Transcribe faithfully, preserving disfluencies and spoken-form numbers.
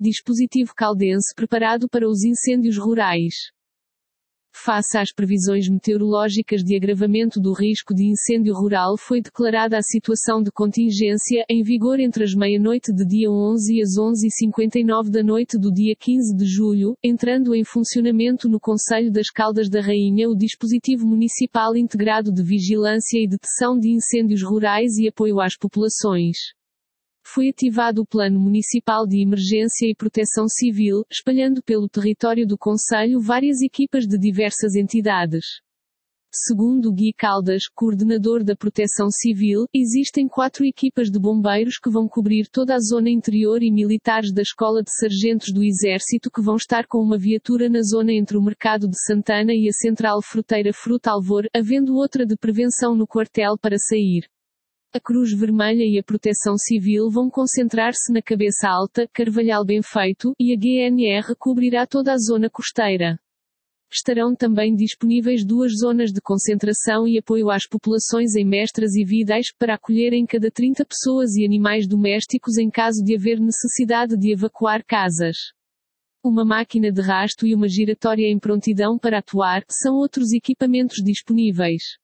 Dispositivo caldense preparado para os incêndios rurais. Face às previsões meteorológicas de agravamento do risco de incêndio rural, foi declarada a situação de contingência, em vigor entre as meia-noite de dia onze e as onze e cinquenta e nove da noite do dia quinze de julho, entrando em funcionamento no Concelho das Caldas da Rainha o Dispositivo Municipal Integrado de Vigilância e Detecção de Incêndios Rurais e Apoio às Populações. Foi ativado o Plano Municipal de Emergência e Proteção Civil, espalhando pelo território do concelho várias equipas de diversas entidades. Segundo Gui Caldas, coordenador da Proteção Civil, existem quatro equipas de bombeiros que vão cobrir toda a zona interior e militares da Escola de Sargentos do Exército que vão estar com uma viatura na zona entre o Mercado de Santana e a Central Fruteira Fruta Alvor, havendo outra de prevenção no quartel para sair. A Cruz Vermelha e a Proteção Civil vão concentrar-se na Cabeça Alta, Carvalhal Benfeito, e a G N R cobrirá toda a zona costeira. Estarão também disponíveis duas zonas de concentração e apoio às populações em Mestras e Vidais, para acolherem cada trinta pessoas e animais domésticos em caso de haver necessidade de evacuar casas. Uma máquina de rasto e uma giratória em prontidão para atuar, são outros equipamentos disponíveis.